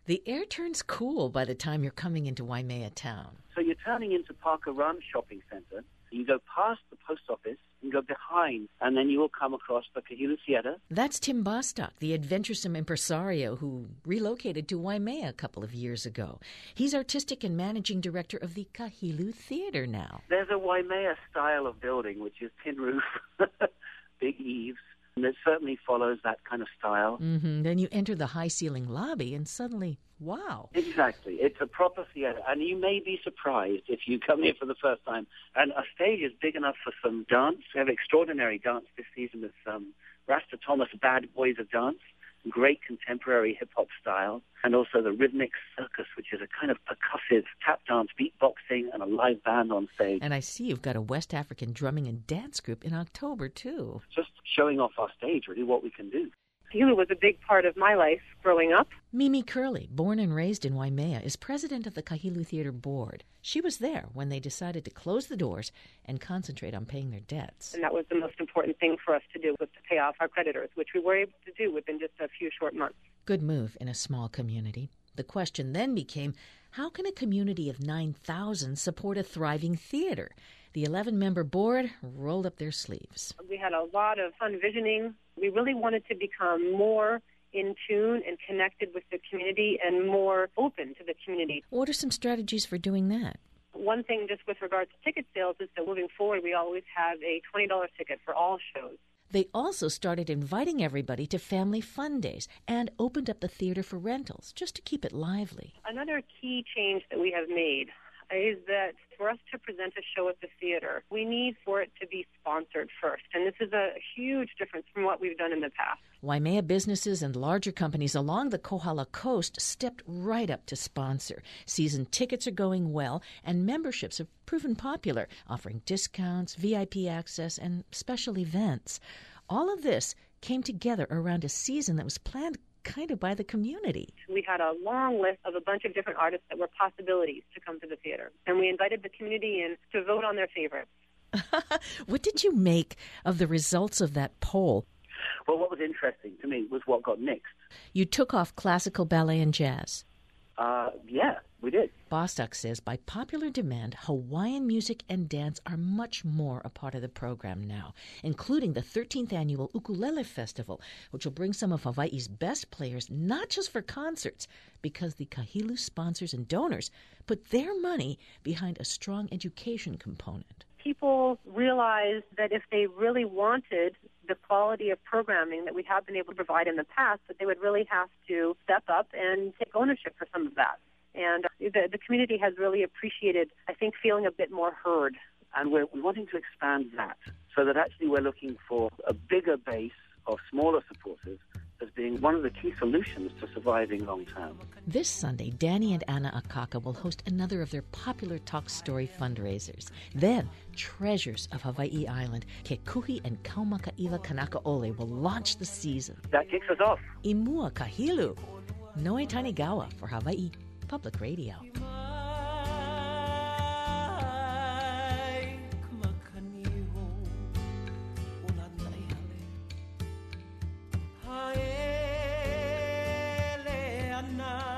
The air turns cool by the time you're coming into Waimea town. So you're turning into Parker Run Shopping Center. You go past the post office and go behind, and then you will come across the Kahilu Theater. That's Tim Bostock, the adventuresome impresario who relocated to Waimea a couple of years ago. He's artistic and managing director of the Kahilu Theater now. There's a Waimea style of building, which is tin roof, big eaves, and it certainly follows that kind of style. Then you enter the high-ceiling lobby, and suddenly, wow. Exactly. It's a proper theater, and you may be surprised if you come here for the first time. And a stage is big enough for some dance. We have extraordinary dance this season with Rasta Thomas Bad Boys of Dance, great contemporary hip-hop style, and also the Rhythmic Circus, which is a kind of percussive tap dance, beatboxing, and a live band on stage. And I see you've got a West African drumming and dance group in October, too. Just showing off our stage, really, what we can do. Kahilu was a big part of my life growing up. Mimi Curley, born and raised in Waimea, is president of the Kahilu Theater Board. She was there when they decided to close the doors and concentrate on paying their debts. And that was the most important thing for us to do, was to pay off our creditors, which we were able to do within just a few short months. Good move in a small community. The question then became, how can a community of 9,000 support a thriving theater? The 11-member board rolled up their sleeves. We had a lot of fun visioning. We really wanted to become more in tune and connected with the community and more open to the community. What are some strategies for doing that? One thing just with regards to ticket sales is that moving forward, we always have a $20 ticket for all shows. They also started inviting everybody to family fun days and opened up the theater for rentals just to keep it lively. Another key change that we have made is that for us to present a show at the theater, we need for it to be sponsored first. And this is a huge difference from what we've done in the past. Waimea businesses and larger companies along the Kohala Coast stepped right up to sponsor. Season tickets are going well, and memberships have proven popular, offering discounts, VIP access, and special events. All of this came together around a season that was planned kind of by the community. We had a long list of a bunch of different artists that were possibilities to come to the theater. And we invited the community in to vote on their favorites. What did you make of the results of that poll? Well, what was interesting to me was what got nixed. You took off classical ballet and jazz. Yeah, we did. Bostock says by popular demand, Hawaiian music and dance are much more a part of the program now, including the 13th annual Ukulele Festival, which will bring some of Hawaii's best players, not just for concerts, because the Kahilu sponsors and donors put their money behind a strong education component. People realized that if they really wanted the quality of programming that we have been able to provide in the past, that they would really have to step up and take ownership for some of that. And the community has really appreciated, I think, feeling a bit more heard. And we're wanting to expand that so that actually we're looking for a bigger base of smaller supporters as being one of the key solutions to surviving long term. This Sunday, Danny and Anna Akaka will host another of their popular Talk Story fundraisers. Then, Treasures of Hawaii Island, Kekuhi and Kaumakaila Kanakaole will launch the season. That kicks us off. Imua Kahilu, Noe Tanigawa for Hawaii Public Radio. Na